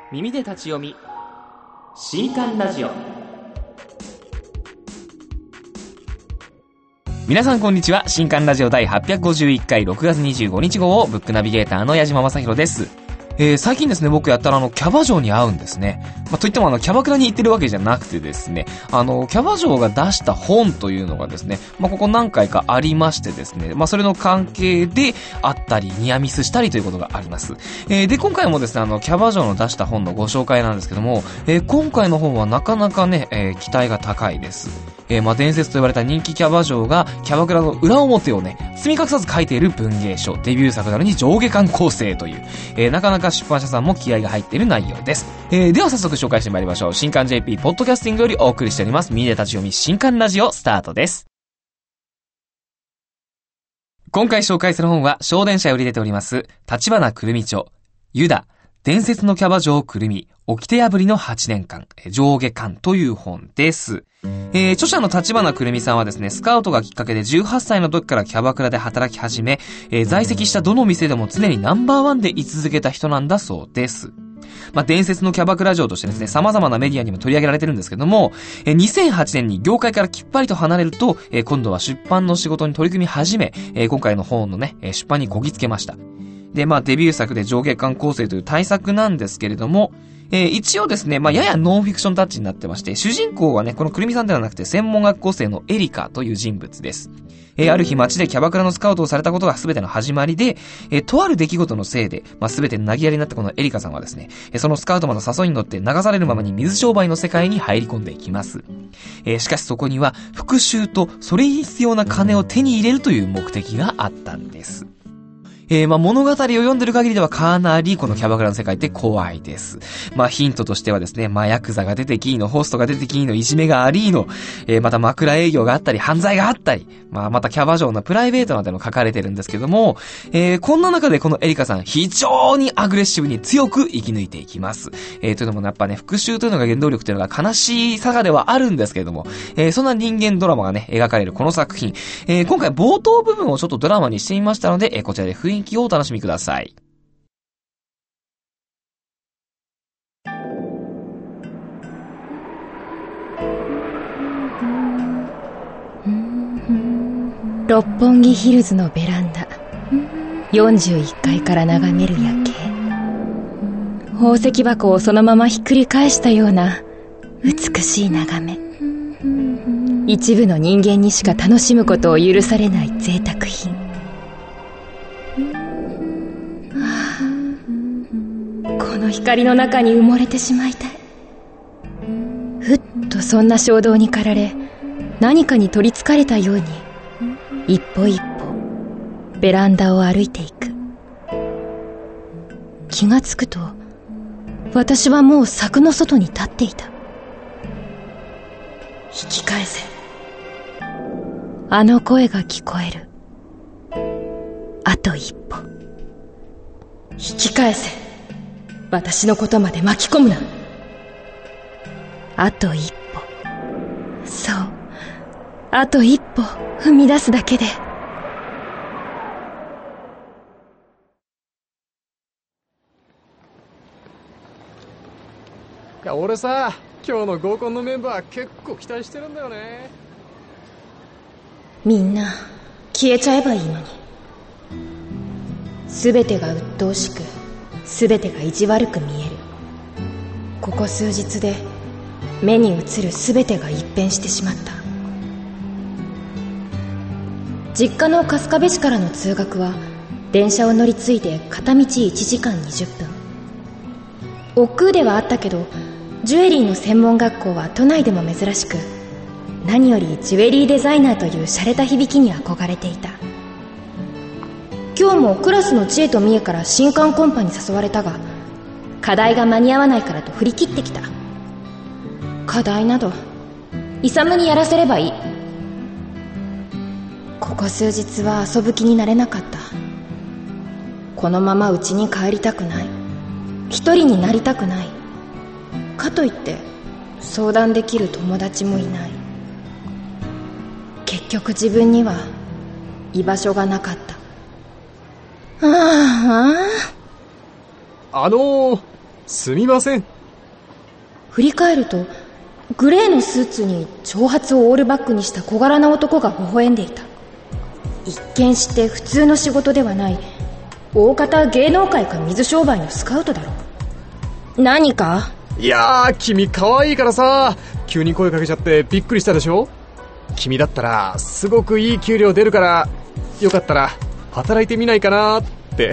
耳で立ち読み新刊ラジオ。皆さんこんにちは。新刊ラジオ第851回6月25日号をブックナビゲーターの矢島正宏です。最近ですね、僕やったらキャバ嬢に会うんですね。といってもキャバクラに行ってるわけじゃなくてですね、キャバ嬢が出した本というのがですね、ここ何回かありましてですね、それの関係であったり、ニアミスしたりということがあります。で、今回もですね、キャバ嬢の出した本のご紹介なんですけども、今回の本はなかなかね、期待が高いです。伝説と言われた人気キャバ嬢がキャバクラの裏表をね、包み隠さず書いている文芸書、デビュー作なのに上下巻構成という、なかなか出版社さんも気合が入っている内容です。では早速紹介してまいりましょう。新刊 JP ポッドキャスティングよりお送りしております耳で立ち読み新刊ラジオスタートです。今回紹介する本は小電車より出ております立花くるみ著ユダ伝説のキャバ嬢くるみ掟破りの8年間上下巻という本です。著者の立花くるみさんはですね、スカウトがきっかけで18歳の時からキャバクラで働き始め、在籍したどの店でも常にナンバーワンで居続けた人なんだそうです。伝説のキャバクラ嬢としてですね、様々なメディアにも取り上げられてるんですけども、2008年に業界からきっぱりと離れると、今度は出版の仕事に取り組み始め、今回の本のね、出版にこぎつけました。で、デビュー作で上下巻構成という大作なんですけれども、一応ですね、ややノンフィクションタッチになってまして、主人公はね、このくるみさんではなくて専門学校生のエリカという人物です。ある日街でキャバクラのスカウトをされたことが全ての始まりで、とある出来事のせいで、全て投げやりになったこのエリカさんはですね、そのスカウトマンの誘いに乗って流されるままに水商売の世界に入り込んでいきます。しかしそこには復讐とそれに必要な金を手に入れるという目的があったんです。物語を読んでる限りではかなりこのキャバクラの世界って怖いです。ヒントとしてはですね、ヤクザが出てきーの、ホストが出てきーの、いじめがありーの、また枕営業があったり、犯罪があったり、またキャバ嬢のプライベートなども書かれてるんですけども、こんな中でこのエリカさん、非常にアグレッシブに強く生き抜いていきます。というのもやっぱね、復讐というのが原動力というのが悲しいサガではあるんですけれども、そんな人間ドラマがね、描かれるこの作品、今回冒頭部分をちょっとドラマにしてみましたので、こちらで雰囲気をお楽しみください。 六本木ヒルズのベランダ、41階から眺める夜景、宝石箱をそのままひっくり返したような美しい眺め、一部の人間にしか楽しむことを許されない贅沢品。この光の中に埋もれてしまいたい。ふっとそんな衝動に駆られ、何かに取りつかれたように一歩一歩ベランダを歩いていく。気がつくと私はもう柵の外に立っていた。引き返せ。あの声が聞こえる。あと一歩。引き返せ。私のことまで巻き込むな。あと一歩。そう。あと一歩踏み出すだけで。いや、俺さ、今日の合コンのメンバー結構期待してるんだよね。 みんな消えちゃえばいいのに。すべてが鬱陶しく、すべてが意地悪く見える。ここ数日で目に映るすべてが一変してしまった。実家の春日部市からの通学は電車を乗り継いで片道1時間20分。億劫ではあったけど、ジュエリーの専門学校は都内でも珍しく、何よりジュエリーデザイナーという洒落た響きに憧れていた。今日もクラスの知恵と美恵から新刊コンパに誘われたが、課題が間に合わないからと振り切ってきた。課題など勇にやらせればいい。ここ数日は遊ぶ気になれなかった。このまま家に帰りたくない。一人になりたくない。かといって相談できる友達もいない。結局自分には居場所がなかった。 すみません。 振り返ると、グレーのスーツに長髪をオールバックにした小柄な男が微笑んでいた。一見して普通の仕事ではない、大方芸能界か水商売のスカウトだろう。何か？ いやー、君可愛いからさ、急に声かけちゃってびっくりしたでしょ。君だったらすごくいい給料出るから、よかったら働いてみないかなって。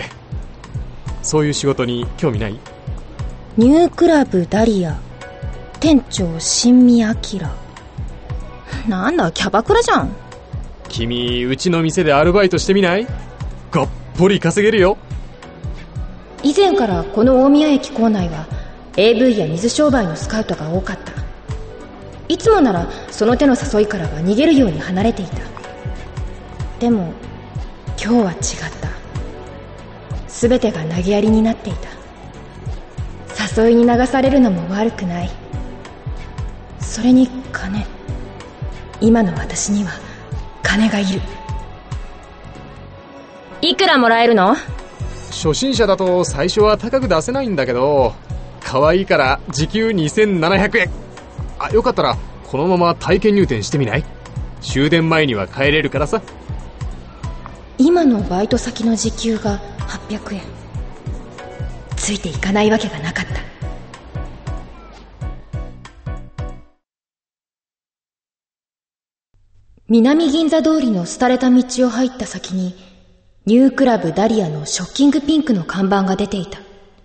そういう仕事に興味ない？ ニュークラブダリア、店長新見明。なんだ、キャバクラじゃん。 君、うちの店でアルバイトしてみない？がっぽり稼げるよ。 以前からこの大宮駅構内は AV や水商売のスカウトが多かった。いつもならその手の誘いからは逃げるように離れていた。でも今日は違った。全てが投げやりになっていた。誘いに流されるのも悪くない。それに金。今の私には金がいる。いくらもらえるの？ 初心者だと最初は高く出せないんだけど、可愛いから時給2700円。あ、よかったらこのまま体験入店してみない？終電前には帰れるからさ。 今のバイト先の時給が800円。ついていかないわけがなかった。南銀座通りの廃れた道を入った先に、ニュークラブダリアのショッキングピンクの看板が出ていた。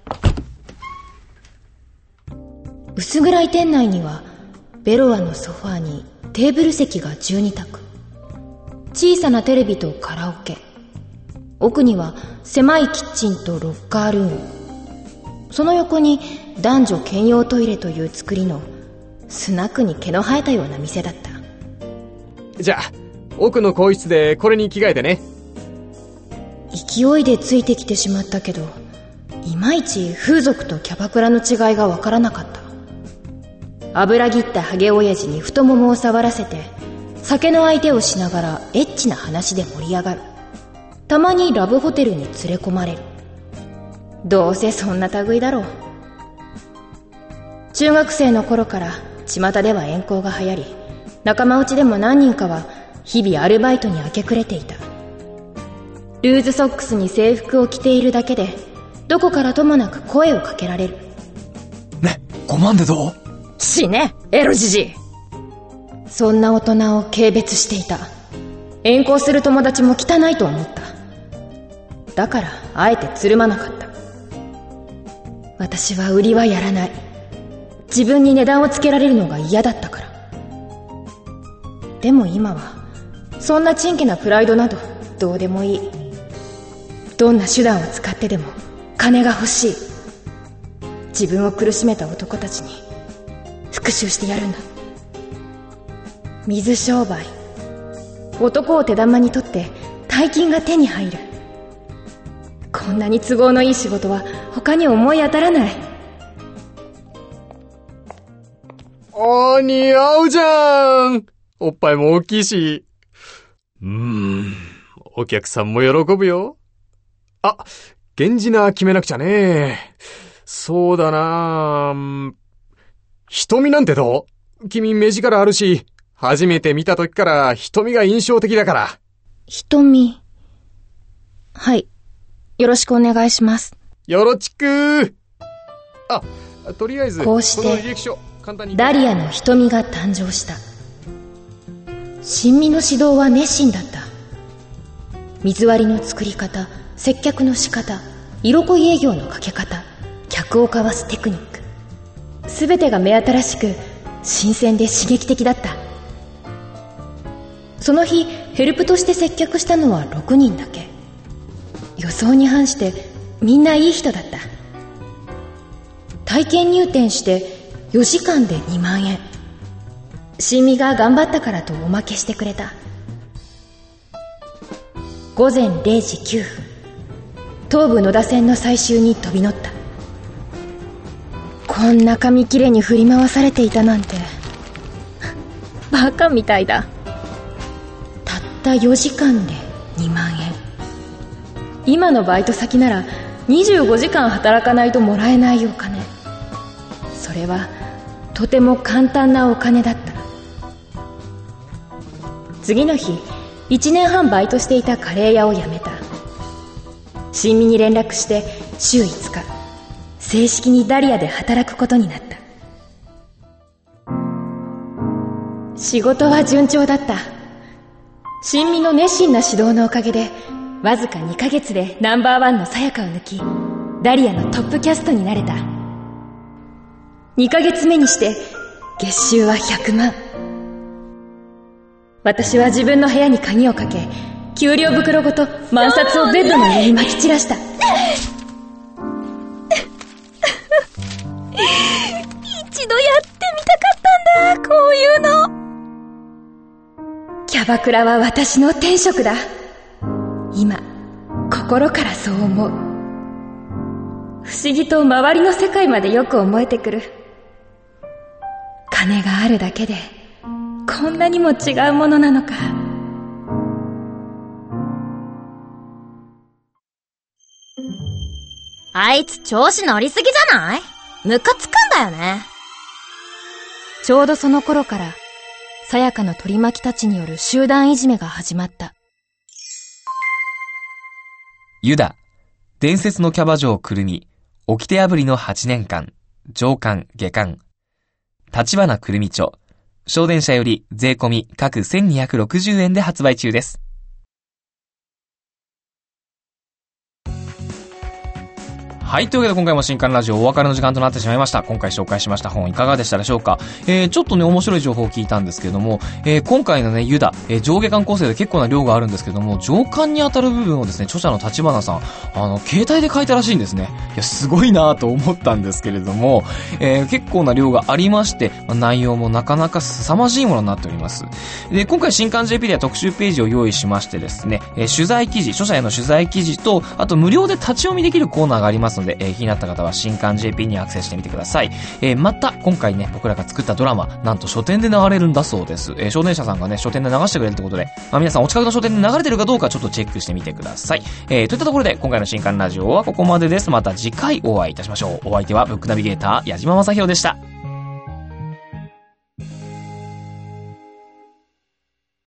薄暗い店内にはベロアのソファーにテーブル席が12卓、小さなテレビとカラオケ、奥には狭いキッチンとロッカールーム、その横に男女兼用トイレという作りのスナックに毛の生えたような店だった。 じゃあ奥の更衣室でこれに着替えてね。 勢いでついてきてしまったけど、いまいち風俗とキャバクラの違いがわからなかった。油ぎったハゲ親父に太ももを触らせて、酒の相手をしながらエッチな話で盛り上がる。たまにラブホテルに連れ込まれる。どうせそんな類だろう。中学生の頃から巷では遠行が流行り、仲間内でも何人かは日々アルバイトに明け暮れていた。ルーズソックスに制服を着ているだけで、どこからともなく声をかけられる。 ね、5万でどう？ 死ね、エロジジイ。そんな大人を軽蔑していた。遠行する友達も汚いと思った。だからあえてつるまなかった。私は売りはやらない。自分に値段をつけられるのが嫌だったから。でも今はそんなちんけなプライドなどどうでもいい。どんな手段を使ってでも金が欲しい。自分を苦しめた男たちに復讐してやるんだ。水商売、男を手玉に取って大金が手に入る。こんなに都合のいい仕事は他に思い当たらない。 似合うじゃん。おっぱいも大きいし。お客さんも喜ぶよ。あ、源氏名決めなくちゃね。そうだな。瞳なんてどう？君目力あるし、初めて見た時から瞳が印象的だから。 瞳。はい。よろしくお願いします。 よろちく。あ、とりあえずこうしてこの履歴書簡単に。 ダリアの瞳が誕生した。新見の指導は熱心だった。水割りの作り方、接客の仕方、色恋営業のかけ方、客をかわすテクニック、すべてが目新しく新鮮で刺激的だった。その日ヘルプとして接客したのは6人だけ。予想に反してみんないい人だった。体験入店して4時間で2万円。新見が頑張ったからとおまけしてくれた。午前0時9分、東武野田線の最終に飛び乗った。こんな紙切れに振り回されていたなんてバカみたいだ。たった4時間で2万円。今のバイト先なら25時間働かないともらえないお金。 それはとても簡単なお金だった。次の日、1年半バイトしていたカレー屋を辞めた。新見に連絡して週5日正式にダリアで働くことになった。仕事は順調だった。新見の熱心な指導のおかげでわずか2ヶ月でナンバーワンのさやかを抜き、ダリアのトップキャストになれた。2ヶ月目にして月収は100万。私は自分の部屋に鍵をかけ、給料袋ごと万札をベッドの上に撒き散らした。一度やってみたかったんだ、こういうの。キャバクラは私の天職だ。今、心からそう思う。不思議と周りの世界までよく思えてくる。金があるだけでこんなにも違うものなのか。 あいつ調子乗りすぎじゃない？ムカつくんだよね。 ちょうどその頃からさやかの取り巻きたちによる集団いじめが始まった。 ユダ、伝説のキャバ嬢くるみ、掟破りの8年間、上巻下巻。立花くるみ著。小電車より税込み各1260円で発売中です。はい。というわけで今回も新刊ラジオお別れの時間となってしまいました。今回紹介しました本いかがでしたでしょうか。ちょっとね、面白い情報を聞いたんですけれども、今回のね、ユダ、上下巻構成で結構な量があるんですけれども、上巻に当たる部分をですね、著者の立花さん、携帯で書いたらしいんですね。いや、すごいなぁと思ったんですけれども、結構な量がありまして、内容もなかなか凄まじいものになっております。で、今回新刊 JP では特集ページを用意しましてですね、取材記事、著者への取材記事と、あと無料で立ち読みできるコーナーがありますので、気になった方は新刊 JP にアクセスしてみてください。また今回ね、僕らが作ったドラマ、なんと書店で流れるんだそうです。小電車さんがね、書店で流してくれるってことで、皆さんお近くの書店で流れてるかどうかちょっとチェックしてみてください。といったところで今回の新刊ラジオはここまでです。また次回お会いいたしましょう。お相手はブックナビゲーター矢島正宏でした。